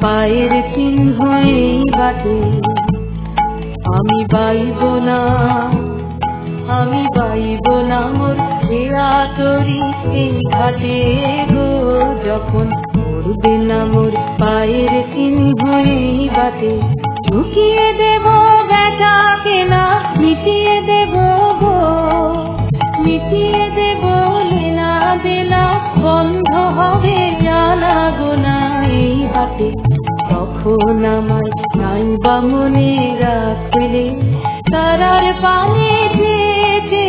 পায়ের চিহ্ন এই বাটে। আমি বাইব না, আমি বাইব না মোর ছেঁড়া তরি এই ঘাটে গো, যখন পড়বে না মোর পায়ের চিহ্ন এই বাটে। ঢুকিয়ে দেব বেচা কেনা, মিটিয়ে দেব গো, মিটিয়ে দেব লেনা দেনা, বন্ধ হবে জানা গোনা এই হাতে। তখন আমায় নাইবা মনে রাখলে তারার পানে যেতে,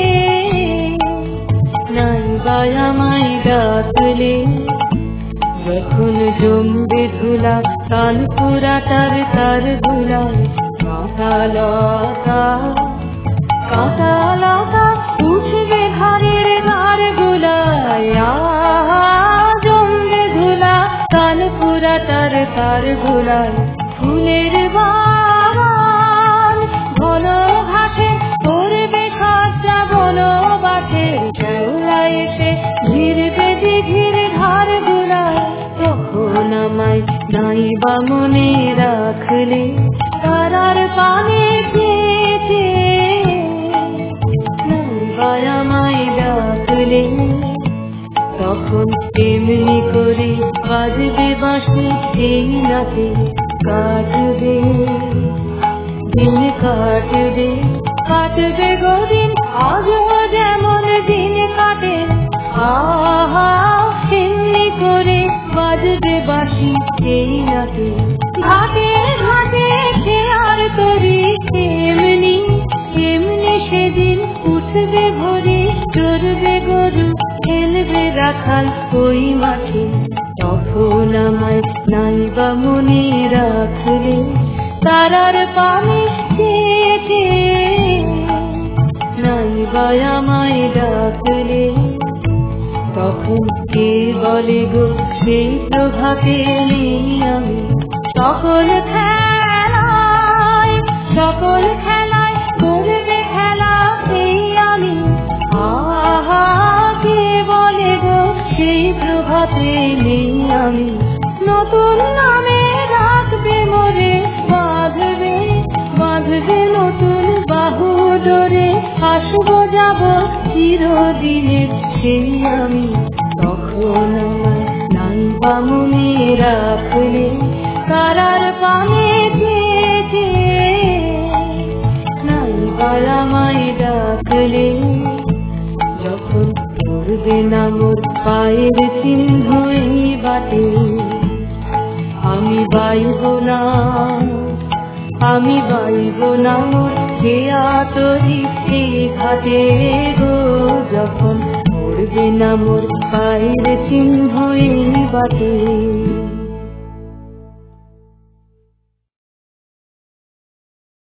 নাইবা আমায় ডাকলে। যখন জমবে ধুলা কান পুরাটার তার ধুলায়, কাঁটা লতা কাঁটা লতা উঠবে ঘরের ধার গুলায়। জমবে ধুলা কান পুরাটার তার ধুলায়। ফুলের বাগান ঘন ঘাসে করবে খরচা বন বাটে, কেওলা এসে ঘিরবে দিঘির ধার গুলায়। তখন আমায় নাইবা মনে রাখলে তারার পানে যেতে, নাইবা আমায় ডাকলে। তখন এমনি করে বাজবে বাঁশি এই রাতে, কাটবে দিন কাটবে, কাটবে গদিন আজও যেমন দিন কাটে। আহা এমনি করে বাজবে বাঁশি এই রাতে। ঘাটে ঘাটে ছেঁড়ার তরি এমনি এমনি সেদিন উঠবে ভোরে, চড়বে গরু খেলবে রাখাল ওই মাঠে। তখন আমায় নাইবা মনে রাখলে তারার পানে যেতে, নাইবা আমায় ডাকলে। তখন কে বলে গো সেই প্রভাতে নেই আমি, সকল খেলায় সকল খেলায় করবে খেলা এই আমি। আহা কে বলে গো সেই প্রভাতে নেই আমি। নতুন নামে রাখবে মোরে, বাঁধবে বাঁধবে নতুন বাহু ডোরে, আসবো যাব চিরদিনের সেই আমি। তখন আমায় নাইবা মনে রাখলে তারার পানে যেতে, নাইবা আমায় ডাকলে। যখন পড়বে না মোর পায়ের চিহ্ন এই বাটে, আমি বাইব না, আমি বাইব না মোর ছেঁড়া তরি এই ঘাটে গো, যখন পড়বে না মোর পায়ের চিহ্ন এই বাটে।